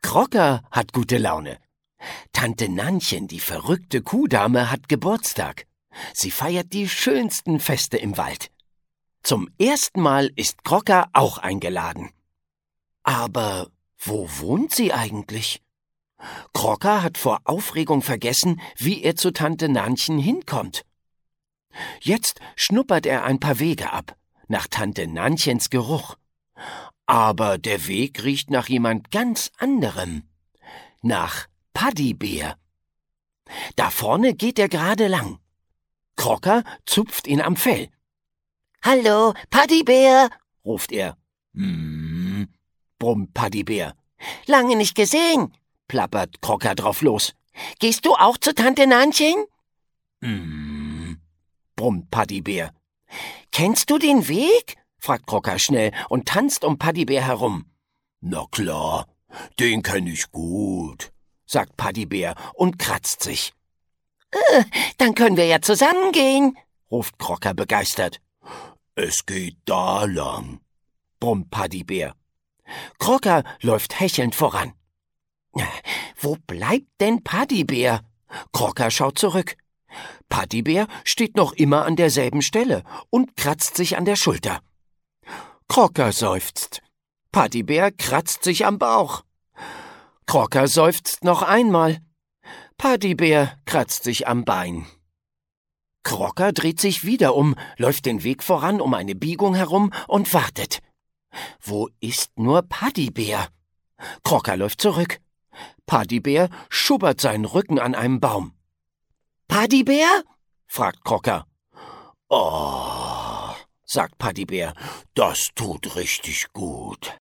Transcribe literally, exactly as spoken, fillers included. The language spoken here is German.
Crocker hat gute Laune. Tante Nannchen, die verrückte Kuhdame, hat Geburtstag. Sie feiert die schönsten Feste im Wald. Zum ersten Mal ist Crocker auch eingeladen. Aber wo wohnt sie eigentlich? Crocker hat vor Aufregung vergessen, wie er zu Tante Nannchen hinkommt. Jetzt schnuppert er ein paar Wege ab, nach Tante Nannchens Geruch. Aber der Weg riecht nach jemand ganz anderem. Nach Paddybär. Da vorne geht er gerade lang. Crocker zupft ihn am Fell. »Hallo, Paddybär«, ruft er. »Hm«, brummt Paddybär. »Lange nicht gesehen«, plappert Crocker drauf los. »Gehst du auch zu Tante Nannchen?« »Hm«, brummt Paddybär. »Kennst du den Weg?«, fragt Crocker schnell und tanzt um Paddybär herum. »Na klar, den kenn ich gut«, sagt Paddybär und kratzt sich. Äh, »Dann können wir ja zusammen gehen«, ruft Crocker begeistert. »Es geht da lang«, brummt Paddybär. Crocker läuft hechelnd voran. »Wo bleibt denn Paddybär?« Crocker schaut zurück. Paddybär steht noch immer an derselben Stelle und kratzt sich an der Schulter. Crocker seufzt. Paddybär kratzt sich am Bauch. Crocker seufzt noch einmal. Paddybär kratzt sich am Bein. Crocker dreht sich wieder um, läuft den Weg voran um eine Biegung herum und wartet. Wo ist nur Paddybär? Crocker läuft zurück. Paddybär schubbert seinen Rücken an einem Baum. »Paddybär?« fragt Crocker. »Oh«, sagt Paddybär, »das tut richtig gut.«